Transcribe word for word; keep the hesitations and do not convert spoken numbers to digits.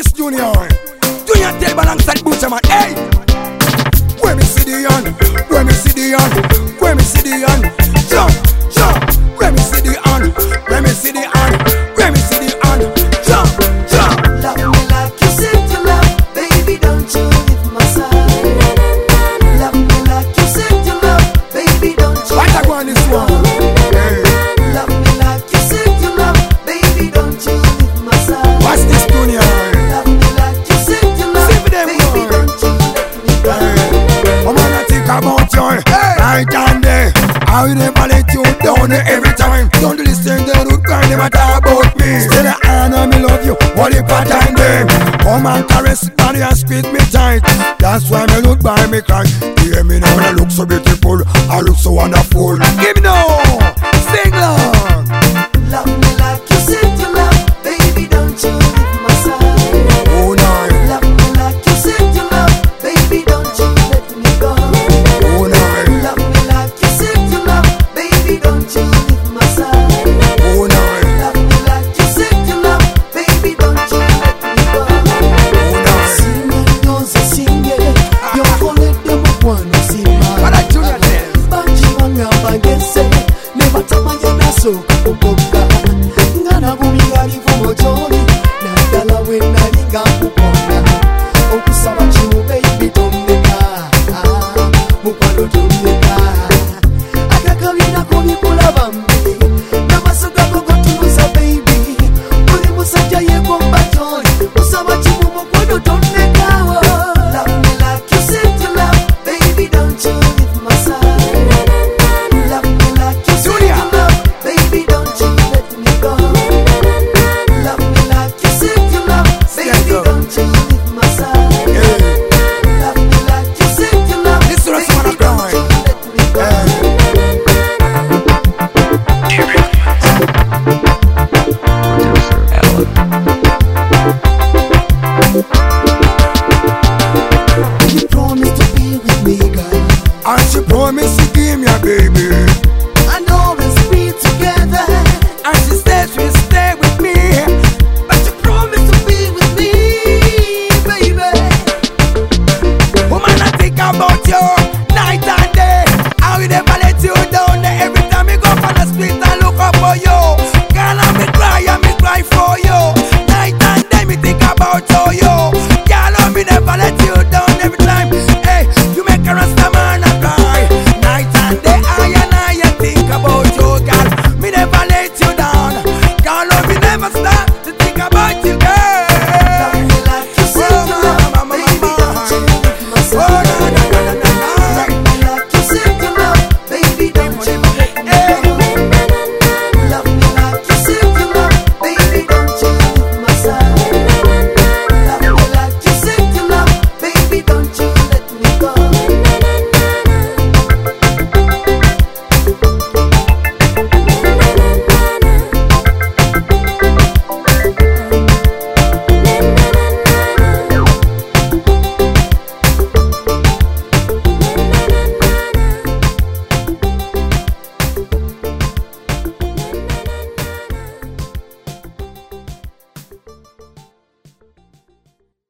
this Junior. Junior tape alongside Butcher man. Hey! Where me see the on? Where me see the on? Where me see the on? Jump, jump. Where me see the on? Where me see the on? Where me see the on? Jump, jump. Love me like you said you love, baby, don't you leave my side. Love me like you said you love, baby, don't you Why I go on this one? Hey. Love me like you said you love, baby, don't you leave my side. What's this Junior? Love me like you said you love, See for them, baby, boy. don't you let me go. Hey. I'm gonna think about you. Hey. Right and there. I will never let you down every time. Don't listen to the root cry, never talk about me. Still I honor me, love you, what if I time them? Come and caress body and squeeze me tight. That's why me look by me cry. Hear me now, I look so beautiful, I look so wonderful. Give me now, sing long. Love me like you said you love, baby, don't you leave my side. Oh no. Love me like you said you love, baby, don't you let me go. Oh no. Love me like you said you love, baby, don't you leave my side. Oh no. Love me like you said you love, baby, don't you let me go. Oh no. Sing it, don't sing it. You call it the one see What my. I Junior tell? Banji wanga bagese, never tama yana so kuboka. Ngana bumigali vumojoli, na dala wena linga kupona. Okusaba chimu baby tondeka, mukwano tondeka. Akakabina komi kula bambi, namasoga koko tumuza baby. Uli musajja yeko